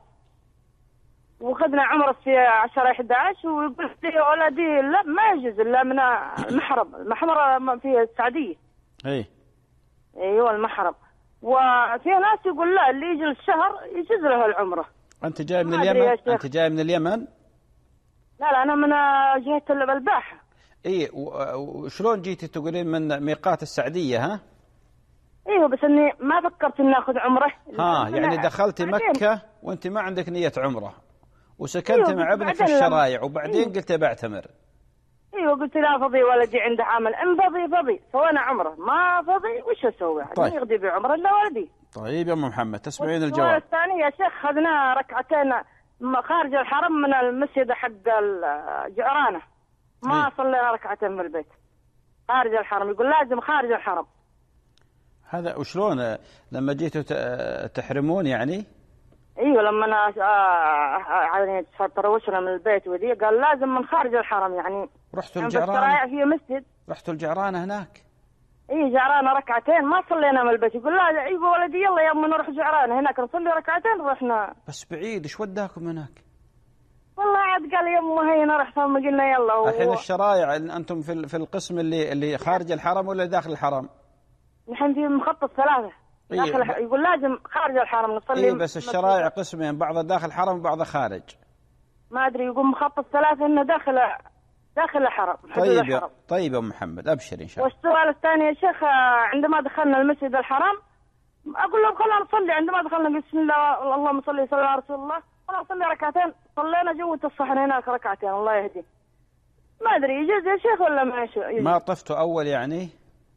وخذنا عمرة في عشرة أحد عشر، ويقول لي ولدي لا ما يجوز إلا من المحرم، المحرم في السعودية. إيه. أيوة المحرم. وفي ناس يقول لا اللي يجي الشهر يجوز له العمرة. أنت جاي من اليمن؟ أنت جاي من اليمن؟ لا لا أنا من جهة البلباحة. إيه. وشلون جيتي تقولين من ميقات السعدية؟ ها؟ ايوه بس اني ما فكرت اني اخذ عمره. ها يعني دخلتي مكة وانت ما عندك نية عمره، وسكنت أيوة مع ابنك في الشرايع، وبعدين أيوة. قلت بعتمر. ايوه قلت لا فضي ولدي عنده عمل، ان فضي فضي سوينا عمره، ما فضي وش اسوي؟ طيب. يقضي بعمره الا ولدي. طيب يا ام محمد تسمعين الجواب. السؤال الثاني يا شيخ، خذنا ركعتين خارج الحرم من المسجد حق الجعرانة، ما أيوة. صلينا ركعتين من البيت خارج الحرم، يقول لازم خارج الحرم. هذا وشلون لما جيتوا تحرمون يعني؟ ايوه لما انا يعني تروشنا من البيت وذي قال لازم من خارج الحرم يعني. رحتوا الجعرانة؟ في مسجد. رحتوا الجعرانة هناك؟ اي جعرانة ركعتين ما صلينا من البيت، يقول لا ايوه ولدي يلا يا أم نروح جعرانة هناك نصلي ركعتين. رحنا بس بعيد، ايش وداكم هناك؟ والله عاد قال يا أم هي نروح، ثم قلنا يلا. و... الحين الشرايع انتم في في القسم اللي اللي خارج الحرم ولا داخل الحرم؟ نحن في مخطط ثلاثة. داخل إيه؟ يقول لازم خارج الحرم نصلي. إيه بس الشرايع قسمين، بعضها داخل الحرم وبعضها خارج. ما أدري يقول مخطط ثلاثة إنه داخل داخل الحرم. طيب الحرم. يا طيب يا أم محمد أبشر إن شاء الله. والسؤال الثاني يا شيخ، عندما دخلنا المسجد الحرام أقول لهم خلنا نصلي، عندما دخلنا بسم الله اللهم صل وسلم على رسول الله، خلنا نصلي ركعتين، صلينا جوة الصحن هناك ركعتين الله يهدي. ما أدري يجوز يا شيخ ولا ما يجوز؟ ما طفتوا أول يعني؟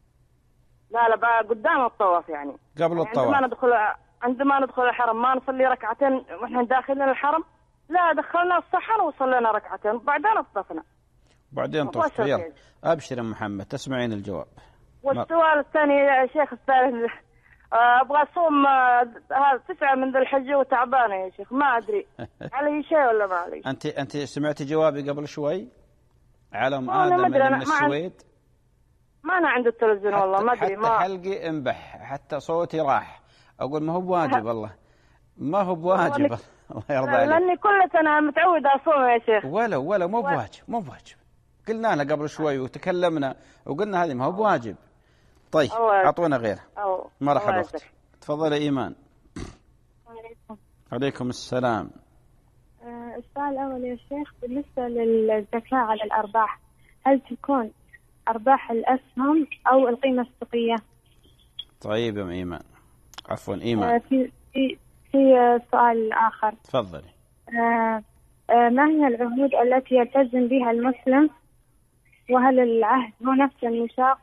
لا لا بقى قدام الطواف يعني قبل يعني الطواف. عندما ندخل عندما ندخل الحرم ما نصلي ركعتين واحنا داخلين الحرم، لا دخلنا الصحن وصلينا ركعتين وبعدين طفنا. بعدين طفت. يلا ابشر يا محمد تسمعين الجواب. والسؤال الثاني يا شيخ الثالث، ابغى اصوم هذا تسعة من ذي الحجة وتعبانة يا شيخ، ما ادري علي شيء ولا ما علي. انت انت سمعتي جوابي قبل شوي على ام ادم من السويد؟ ما أنا عند التلفزيون والله ما أدري. حتى ما حلقي انبح، حتى صوتي راح، أقول ما هو بواجب والله، ما هو بواجب الله يرضى عليك. لأني كل سنة متعودة أصوم يا شيخ. ولا ولا مو بواجب، مو بواجب، قلنا له قبل شوي وتكلمنا وقلنا هذه ما هو بواجب. طيب أعطونا غير. مرحبا أختي، تفضلي إيمان. عليكم. عليكم السلام. السؤال الأول يا شيخ بالنسبة للزكاة على الأرباح، هل تكون أرباح الأسهم أو القيمة السوقية؟ طيب يا إيمان، عفوا إيمان. في في في سؤال آخر. تفضلي. آه آه ما هي العهود التي يلتزم بها المسلم، وهل العهد هو نفس الميثاق؟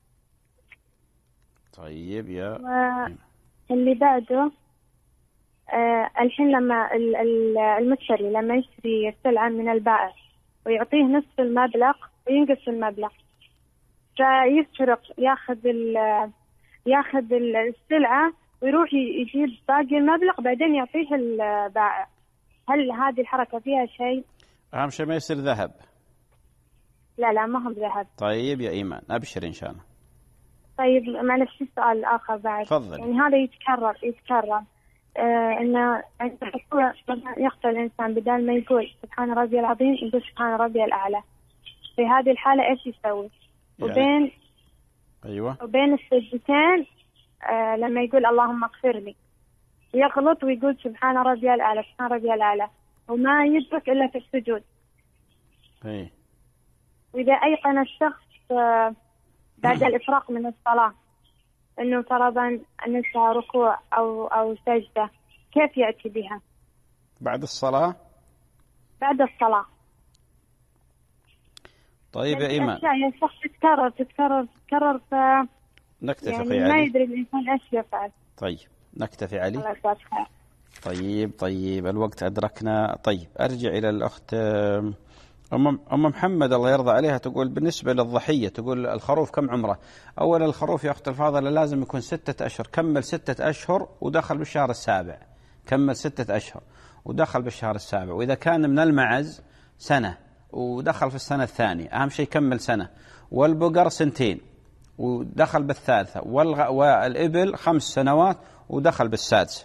طيب يا اللي بعده، آه الحين لما المشتري لما يشتري السلعة من البائع ويعطيه نصف المبلغ وينقص المبلغ، فيسرق ياخذ ياخذ السلعة ويروح يجيب باقي المبلغ بعدين يعطيه البائع. هل هذه الحركة فيها شيء؟ أهم شيء ما يصير ذهب. لا لا ما هو ذهب. طيب يا إيمان أبشر إن شاء الله. طيب معلش في سؤال آخر بعد. تفضل. يعني هذا يتكرر يتكرر آه إنه عند الركوع يخطئ الإنسان بدال ما يقول سبحان ربي العظيم يقول سبحان ربي الأعلى. في هذه الحالة إيش يسوي؟ يعني وبين أيوة وبين السجدتين آه لما يقول اللهم اغفر لي يغلط ويقول سبحان ربي الأعلى سبحان ربي الأعلى وما يدرك إلا في السجود. أي. وإذا أيقن الشخص آه بعد الإفراغ من الصلاة إنه فرضا أنسى ركوع أو أو سجدة كيف يأتي بها؟ بعد الصلاة؟ بعد الصلاة. طيب يا إيمان. يا شخص تتكرر تتكرر تتكرر ف نكتفي يعني علي. ما يدري الإنسان إيش يفعل. طيب نكتفي علي. الله يجزاك خير. طيب طيب الوقت أدركنا. طيب أرجع إلى الأخت أم أم محمد الله يرضى عليها، تقول بالنسبة للضحية، تقول الخروف كم عمره؟ أولا الخروف يا أخت الفاضلة لازم يكون ستة أشهر، كمل ستة أشهر ودخل بالشهر السابع، كمل ستة أشهر ودخل بالشهر السابع. وإذا كان من المعز سنة ودخل في السنة الثانية، أهم شيء كمل سنة. والبقر سنتين ودخل بالثالثة، والإبل خمس سنوات ودخل بالسادسة.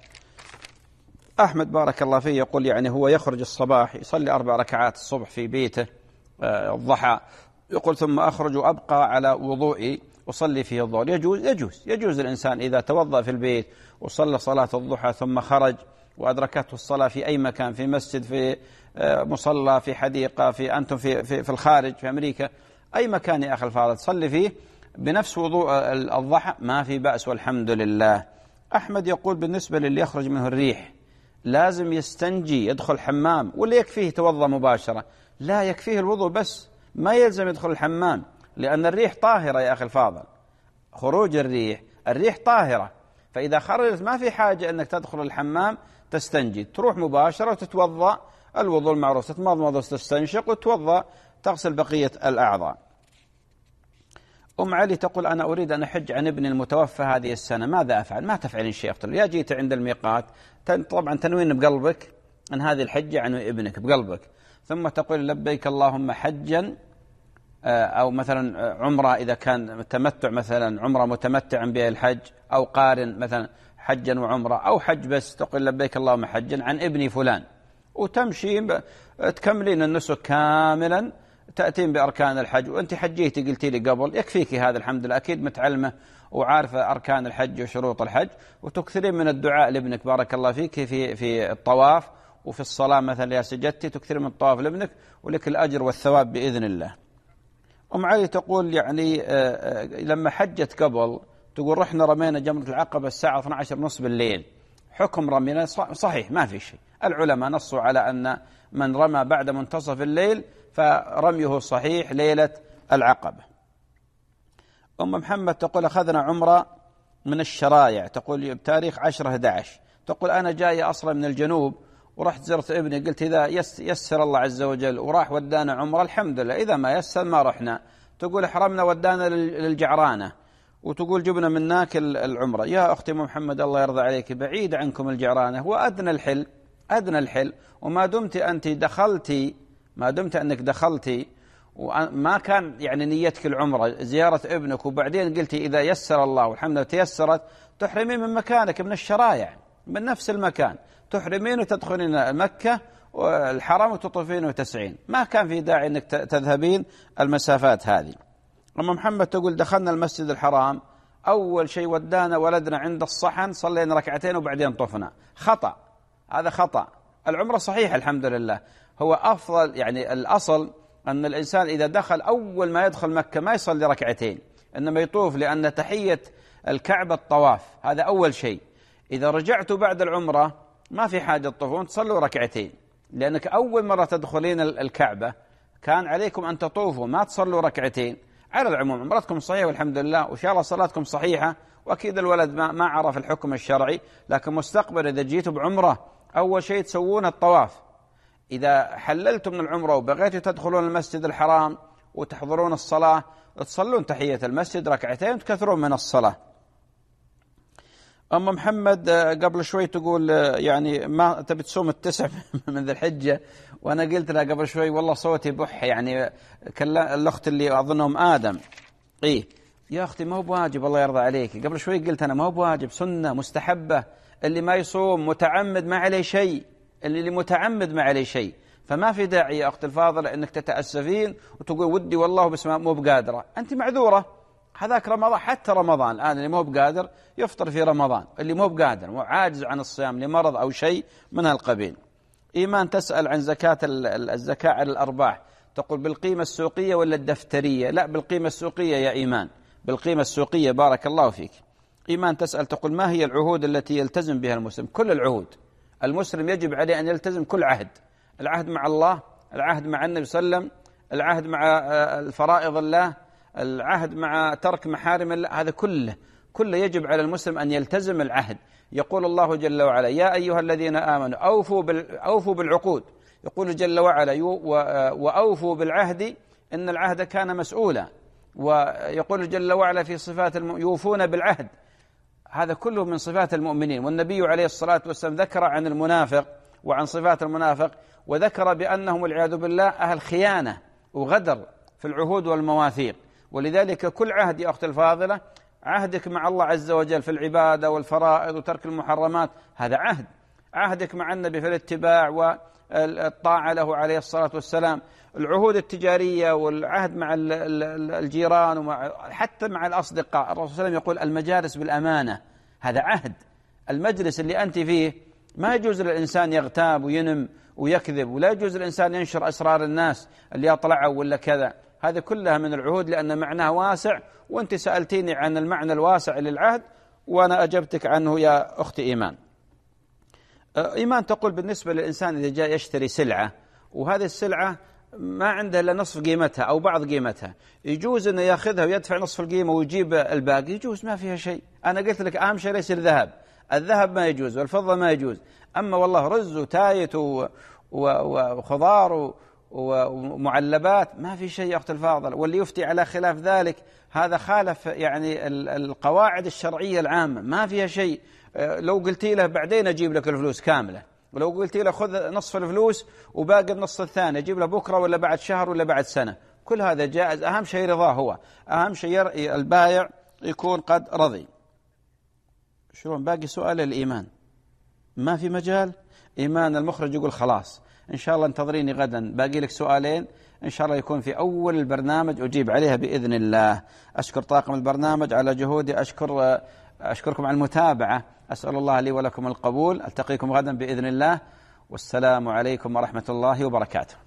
أحمد بارك الله فيه يقول يعني هو يخرج الصباح يصلي أربع ركعات الصبح في بيته آه الضحى، يقول ثم أخرج وأبقى على وضوئي وصلي فيه الظهر. يجوز يجوز يجوز الإنسان إذا توضأ في البيت وصلى صلاة الضحى ثم خرج وأدركته الصلاة في أي مكان، في مسجد، في آه مصلى، في حديقة، في أنتم في, في, في الخارج، في أمريكا، أي مكان يا أخي الفاضل تصلي فيه بنفس وضوء الضحى ما في بأس والحمد لله. أحمد يقول بالنسبة للي يخرج منه الريح لازم يستنجي يدخل حمام ولا يكفيه توضأ مباشرة؟ لا يكفيه الوضوء بس، ما يلزم يدخل الحمام، لأن الريح طاهرة يا أخي الفاضل، خروج الريح الريح طاهرة، فإذا خرجت ما في حاجة أنك تدخل الحمام تستنجي، تروح مباشرة وتتوضأ الوضوء المعروف، تتمضمض وتستنشق وتوضأ تغسل بقية الأعضاء. أم علي تقول أنا أريد أن أحج عن ابني المتوفى هذه السنة، ماذا أفعل؟ ما تفعلين شيء أختل. يا جيت عند الميقات طبعا تنوين بقلبك أن هذه الحجة عن ابنك بقلبك، ثم تقول لبيك اللهم حجا، أو مثلا عمرة إذا كان تمتع مثلا عمرة متمتعا بها الحج، أو قارن مثلا حجا وعمرة، أو حج بس تقول لبيك اللهم حجا عن ابني فلان، وتمشي تكملين النسك كاملا، تأتين بأركان الحج. وأنت حجيتي قلتي لي قبل يكفيك هذا الحمد لله، أكيد متعلمة وعارفة أركان الحج وشروط الحج، وتكثرين من الدعاء لابنك بارك الله فيك في في الطواف وفي الصلاة مثلا يا سجدتي، تكثرين من الطواف لابنك ولك الأجر والثواب بإذن الله. أم علي تقول يعني لما حجت قبل تقول رحنا رمينا جمرة العقبة الساعة اثنتي عشرة ونصف بالليل، حكم رمينا صحيح ما في شيء، العلماء نصوا على أن من رمى بعد منتصف الليل فرميه صحيح ليلة العقبة. أم محمد تقول أخذنا عمرة من الشرايع، تقول بتاريخ عشرة أحد عشر، تقول أنا جاية أصلا من الجنوب ورحت زرت ابني، قلت إذا يسر الله عز وجل وراح ودانا عمرة الحمد لله، إذا ما يسر ما رحنا. تقول احرمنا ودانا للجعرانة، وتقول جبنا من هناك العمرة. يا أختي محمد الله يرضى عليك بعيد عنكم الجعرانة، هو أدنى الحل أدنى الحل، وما دمت أنت دخلتي ما دمت أنك دخلتي وما كان يعني نيتك العمرة زيارة ابنك، وبعدين قلتي إذا يسر الله والحمد لله تيسرت، تحرمين من مكانك من الشرايع من نفس المكان، تحرمين وتدخلين مكة والحرم وتطوفين وتسعين، ما كان في داعي أنك تذهبين المسافات هذه. أم محمد تقول دخلنا المسجد الحرام، أول شيء ودانا ولدنا عند الصحن صلينا ركعتين وبعدين طفنا، خطأ، هذا خطأ. العمرة صحيح الحمد لله، هو أفضل يعني الأصل أن الإنسان إذا دخل أول ما يدخل مكة ما يصلي ركعتين، إنما يطوف، لأن تحية الكعبة الطواف، هذا أول شيء. إذا رجعتوا بعد العمرة ما في حاجة تطوفون، تصلوا ركعتين، لأنك أول مرة تدخلين الكعبة كان عليكم أن تطوفوا ما تصلوا ركعتين. على العموم عمرتكم صحيحة والحمد لله، وإن شاء الله صلاتكم صحيحة، وأكيد الولد ما, ما عرف الحكم الشرعي، لكن مستقبل إذا جيتوا بعمرة أول شيء تسوون الطواف، إذا حللتم من العمرة وبغيتوا تدخلون المسجد الحرام وتحضرون الصلاة، تصلون تحية المسجد ركعتين وتكثرون من الصلاة. أم محمد قبل شوي تقول يعني ما تبي تصوم التسع من ذي الحجة، وأنا قلت لها قبل شوي والله صوتي بح، يعني الأخت اللي أظنهم آدم. إيه يا أختي ما هو بواجب، الله يرضى عليك. قبل شوي قلت أنا ما هو بواجب، سنة مستحبة. اللي ما يصوم متعمد ما عليه شيء، اللي متعمد ما عليه شيء. فما في داعي يا أخت الفاضلة أنك تتأسفين وتقول ودي والله بس مو بقادرة. أنت معذورة، هذاك رمضان، حتى رمضان الآن اللي مو بقادر يفطر في رمضان، اللي مو بقادر مو عاجز عن الصيام لمرض أو شيء من هالقبيل. إيمان تسأل عن زكاة الزكاة على الأرباح، تقول بالقيمة السوقية ولا الدفترية؟ لا بالقيمة السوقية يا إيمان، بالقيمة السوقية، بارك الله فيك. إيمان تسأل تقول ما هي العهود التي يلتزم بها المسلم؟ كل العهود. المسلم يجب عليه أن يلتزم كل عهد، العهد مع الله، العهد مع النبي صلى الله عليه وسلم، العهد مع الفرائض الله، العهد مع ترك محارم الله، هذا كله كله يجب على المسلم أن يلتزم العهد. يقول الله جل وعلا يا أيها الذين آمنوا أوفوا أوفوا بالعقود، يقول جل وعلا وأوفوا بالعهد إن العهد كان مسؤولا، ويقول جل وعلا في صفات يوفون بالعهد، هذا كله من صفات المؤمنين. والنبي عليه الصلاة والسلام ذكر عن المنافق وعن صفات المنافق، وذكر بأنهم والعياذ بالله أهل خيانة وغدر في العهود والمواثيق. ولذلك كل عهد يا أخت الفاضلة، عهدك مع الله عز وجل في العبادة والفرائض وترك المحرمات هذا عهد، عهدك مع النبي في الاتباع والطاعة له عليه الصلاة والسلام، العهود التجارية والعهد مع الجيران ومع حتى مع الأصدقاء. الرسول صلى الله عليه وسلم يقول المجالس بالأمانة، هذا عهد. المجلس اللي أنت فيه ما يجوز للإنسان يغتاب وينم ويكذب، ولا يجوز للإنسان ينشر أسرار الناس اللي يطلعوا ولا كذا، هذا كلها من العهود لأن معناها واسع. وأنت سألتيني عن المعنى الواسع للعهد وأنا أجبتك عنه يا أختي إيمان. إيمان تقول بالنسبة للإنسان إذا جاء يشتري سلعة وهذه السلعة ما عنده إلا نصف قيمتها أو بعض قيمتها، يجوز أنه يأخذها ويدفع نصف القيمة ويجيب الباقي؟ يجوز، ما فيها شيء. أنا قلت لك أهم شيء ليس الذهب، الذهب ما يجوز والفضة ما يجوز، أما والله رز وتايت وخضار ومعلبات ما في شيء يا أخت الفاضل. واللي يفتي على خلاف ذلك هذا خالف يعني القواعد الشرعية العامة، ما فيها شيء. لو قلتي له بعدين أجيب لك الفلوس كاملة، ولو قلتي له خذ نصف الفلوس وباقي النص الثاني أجيب له بكرة ولا بعد شهر ولا بعد سنة، كل هذا جائز. أهم شيء رضاه، هو أهم شيء البائع يكون قد رضي. شلون باقي سؤال الإيمان؟ ما في مجال. إيمان المخرج يقول خلاص إن شاء الله انتظريني غدا، باقي لك سؤالين إن شاء الله يكون في أول البرنامج أجيب عليها بإذن الله. أشكر طاقم البرنامج على جهودي، أشكر أشكركم على المتابعة، أسأل الله لي ولكم القبول. ألتقيكم غدا بإذن الله، والسلام عليكم ورحمة الله وبركاته.